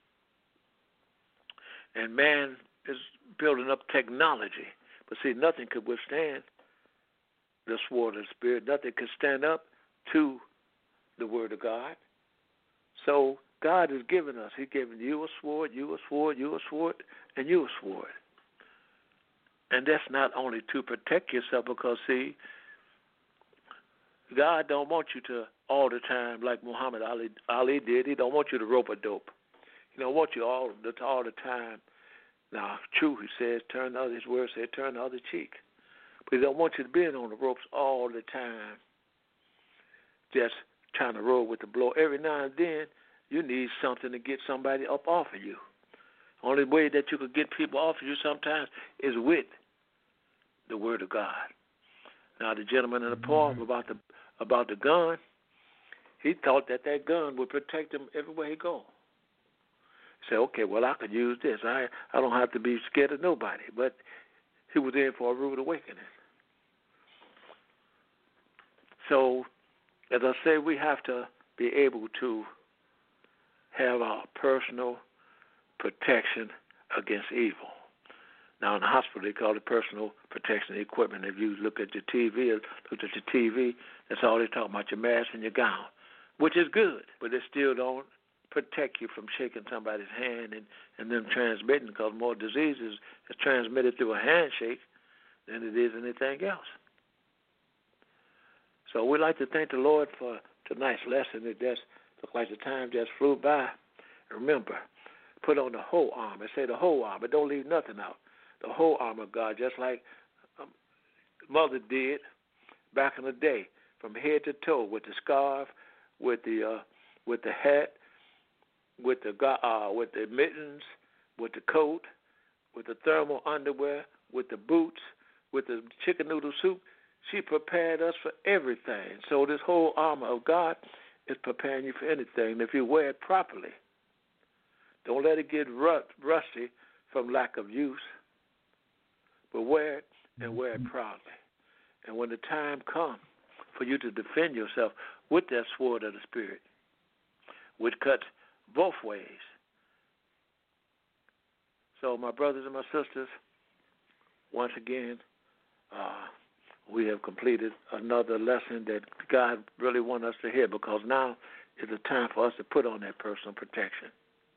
Speaker 4: And man is building up technology. But see, nothing could withstand the sword of the Spirit. Nothing could stand up to the Word of God. So God has given us. He's given you a sword, you a sword, you a sword, and you a sword. And that's not only to protect yourself, because, see, God don't want you to all the time, like Muhammad Ali did. He don't want you to rope a dope. He don't want you all the time. Now, true, he says, his word says, turn the other cheek. But he don't want you to be on the ropes all the time, just trying to roll with the blow. Every now and then, you need something to get somebody up off of you. Only way that you could get people off of you sometimes is with the Word of God. Now, the gentleman in the poem about the gun, he thought that gun would protect him everywhere he go. He said, okay, well, I could use this. I don't have to be scared of nobody. But he was in for a rude awakening. So, as I say, we have to be able to have our personal protection against evil. Now, in the hospital, they call it personal protection equipment. If you look at your TV, that's all they talk about, your mask and your gown, which is good, but they still don't protect you from shaking somebody's hand and them transmitting, because more diseases is transmitted through a handshake than it is anything else. So we'd like to thank the Lord for tonight's lesson. It just looked like the time just flew by. Remember, put on the whole armor. Say the whole armor. Don't leave nothing out. The whole armor of God, just like Mother did back in the day, from head to toe, with the scarf, with the hat, with the mittens, with the coat, with the thermal underwear, with the boots, with the chicken noodle soup. She prepared us for everything. So this whole armor of God is preparing you for anything if you wear it properly. Don't let it get rusty from lack of use, but wear it and wear it proudly. And when the time comes for you to defend yourself with that sword of the Spirit, which cuts both ways. So, my brothers and my sisters, once again, we have completed another lesson that God really wants us to hear, because now is the time for us to put on that personal protection.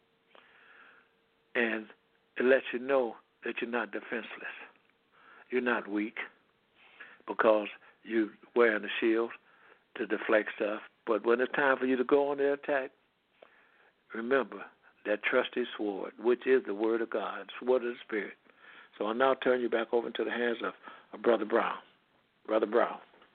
Speaker 4: And it lets you know that you're not defenseless. You're not weak because you're wearing a shield to deflect stuff. But when it's time for you to go on the attack, remember that trusty sword, which is the Word of God, sword of the Spirit. So I'll now turn you back over into the hands of Brother Brown. Brother Brown.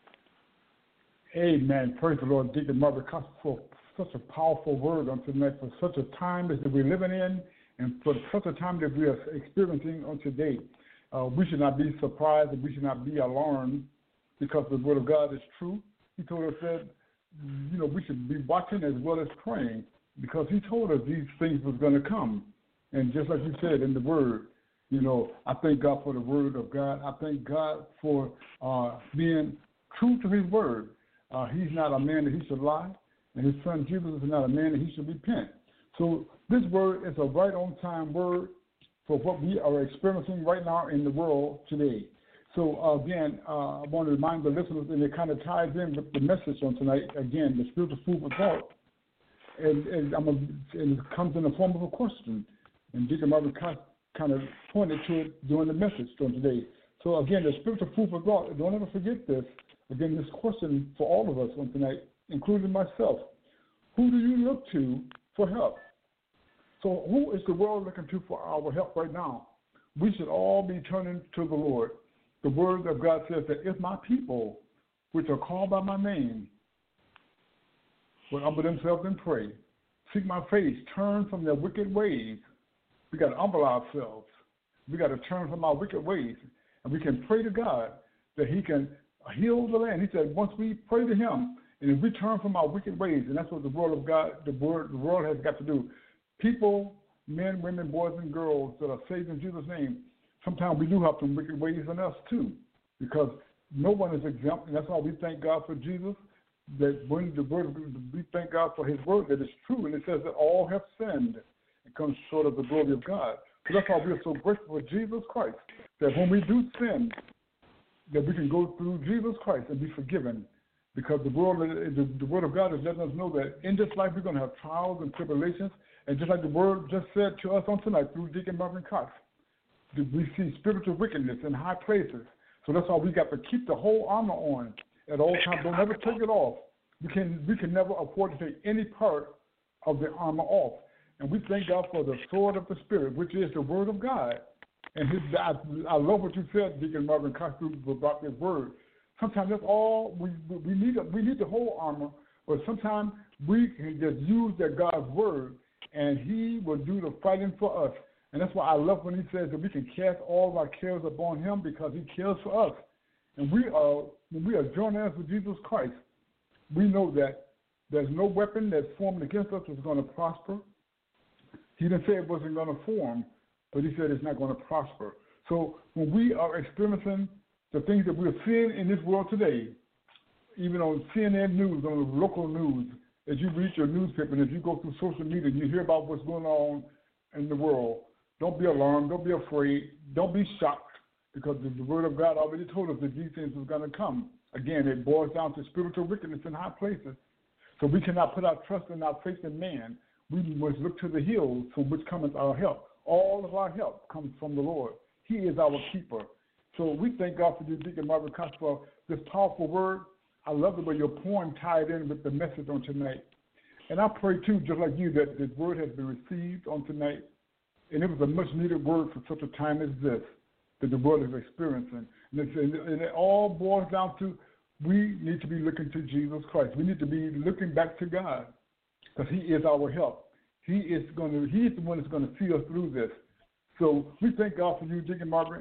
Speaker 3: Amen. Praise the Lord, Deacon Mother, for such a powerful word on tonight, for such a time as we're living in, and for such a time that we are experiencing on today. We should not be surprised, and we should not be alarmed, because the Word of God is true. He told us that, we should be watching as well as praying, because He told us these things was going to come. And just like you said in the Word, You know, I thank God for the word of God. I thank God for being true to his word. He's not a man that he should lie, and his son Jesus is not a man that he should repent. So this word is a right on time word for what we are experiencing right now in the world today. So again, I want to remind the listeners, and it kind of ties in with the message on tonight, again, the spiritual food for thought. And it comes in the form of a question. And Deacon Marvin kind of pointed to it during the message on today. So again, the spiritual food for thought, don't ever forget this. Again, this question for all of us on tonight, including myself. Who do you look to for help? So who is the world looking to for our help right now? We should all be turning to the Lord. The word of God says that if my people, which are called by my name, will humble themselves and pray, seek my face, turn from their wicked ways. We got to humble ourselves. We got to turn from our wicked ways. And we can pray to God that he can heal the land. He said once we pray to him, and if we turn from our wicked ways, and that's what the word of God, the world has got to do. People, men, women, boys, and girls that are saved in Jesus' name, sometimes we do have some wicked ways in us too, because no one is exempt, and that's why we thank God for Jesus. That when the word, we thank God for his word that is true, and it says that all have sinned and come short of the glory of God. So that's why we are so grateful for Jesus Christ, that when we do sin, that we can go through Jesus Christ and be forgiven, because the word of God is letting us know that in this life we're going to have trials and tribulations, and just like the word just said to us on tonight through Deacon Marvin Cox, we see spiritual wickedness in high places. So that's why we got to keep the whole armor on at all times. Don't ever take it off. We can never afford to take any part of the armor off. And we thank God for the sword of the Spirit, which is the word of God. And I love what you said, Deacon Marvin Cox, about this word. Sometimes that's all we need. We need the whole armor, but sometimes we can just use that God's word, and he will do the fighting for us. And that's why I love when he says that we can cast all of our cares upon him because he cares for us. And when we are joining us with Jesus Christ, we know that there's no weapon that's formed against us that's going to prosper. He didn't say it wasn't going to form, but he said it's not going to prosper. So when we are experiencing the things that we're seeing in this world today, even on CNN News, on the local news, as you read your newspaper and as you go through social media and you hear about what's going on in the world, don't be alarmed, don't be afraid, don't be shocked, because the word of God already told us that these things are going to come. Again, it boils down to spiritual wickedness in high places. So we cannot put our trust and our faith in man. We must look to the hills from which cometh our help. All of our help comes from the Lord. He is our keeper. So we thank God for you, Deacon Marvin Cox, for this powerful word. I love the way your poem tied in with the message on tonight. And I pray, too, just like you, that this word has been received on tonight. And it was a much-needed word for such a time as this that the world is experiencing. And it all boils down to we need to be looking to Jesus Christ. We need to be looking back to God because he is our help. He is the one that's going to see us through this. So we thank God for you, Deacon Marvin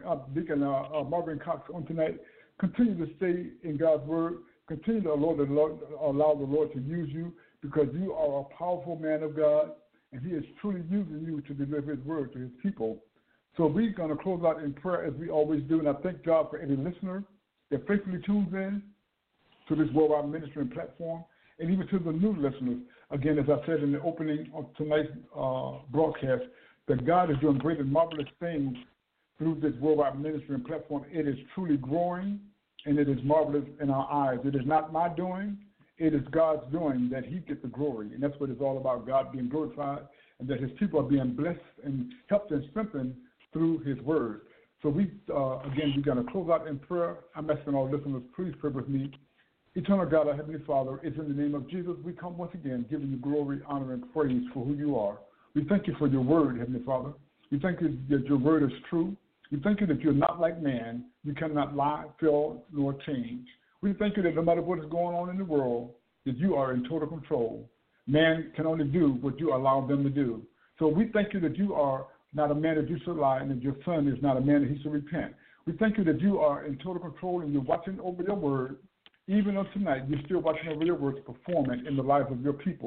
Speaker 3: Cox, on tonight. Continue to stay in God's word. Continue to allow the Lord to use you because you are a powerful man of God, and he is truly using you to deliver his word to his people. So we're going to close out in prayer as we always do, and I thank God for every listener that faithfully tunes in to this Worldwide Ministry platform, and even to the new listeners. Again, as I said in the opening of tonight's broadcast, that God is doing great and marvelous things through this Worldwide Ministry platform. It is truly growing, and it is marvelous in our eyes. It is not my doing. It is God's doing that he gets the glory, and that's what it's all about, God being glorified, and that his people are being blessed and helped and strengthened through his word. So we're going to close out in prayer. I'm asking all listeners, please pray with me. Eternal God, our Heavenly Father, it's in the name of Jesus we come once again giving you glory, honor, and praise for who you are. We thank you for your word, Heavenly Father. We thank you that your word is true. We thank you that you're not like man. You cannot lie, fail, nor change. We thank you that no matter what is going on in the world, that you are in total control. Man can only do what you allow them to do. So we thank you that you are not a man that you should lie, and that your son is not a man that he should repent. We thank you that you are in total control and you're watching over your word. Even on tonight, you're still watching over your word to perform it in the lives of your people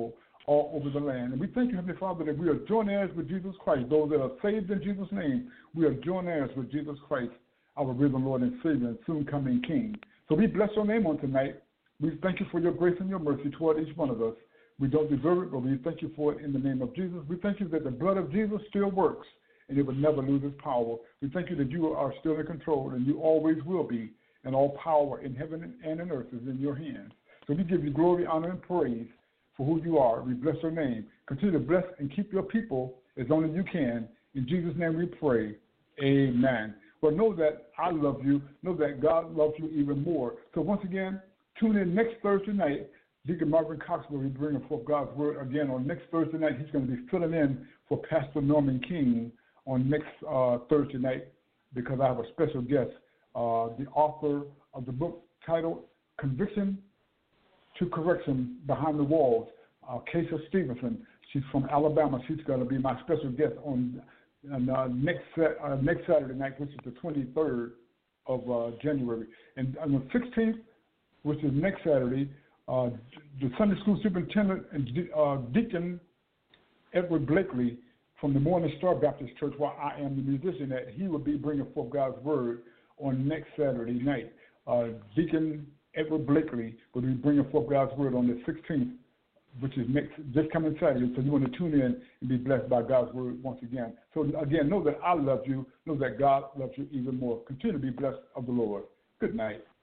Speaker 3: all over the land. And we thank you, Heavenly Father, that we are joint heirs with Jesus Christ. Those that are saved in Jesus' name, we are joint heirs with Jesus Christ, our risen Lord and Savior and soon coming King. So we bless your name on tonight. We thank you for your grace and your mercy toward each one of us. We don't deserve it, but we thank you for it in the name of Jesus. We thank you that the blood of Jesus still works and it will never lose its power. We thank you that you are still in control and you always will be, and all power in heaven and in earth is in your hands. So we give you glory, honor, and praise for who you are. We bless your name. Continue to bless and keep your people as only you can. In Jesus' name we pray. Amen. Well, know that I love you. Know that God loves you even more. So once again, tune in next Thursday night. Deacon Marvin Cox will be bringing forth God's word again on next Thursday night. He's going to be filling in for Pastor Norman King on next Thursday night because I have a special guest, the author of the book titled Conviction to Correction Behind the Walls, Keisha Stevenson. She's from Alabama. She's going to be my special guest on next Saturday night, which is the 23rd of January. And on the 16th, which is next Saturday, the Sunday School Superintendent and Deacon Edward Blakely from the Morning Star Baptist Church, where I am the musician at, he will be bringing forth God's word on next Saturday night. Deacon Edward Blakely will be bringing forth God's word on the 16th, which is this coming Saturday. So you want to tune in and be blessed by God's word once again. So again, know that I love you. Know that God loves you even more. Continue to be blessed of the Lord. Good night.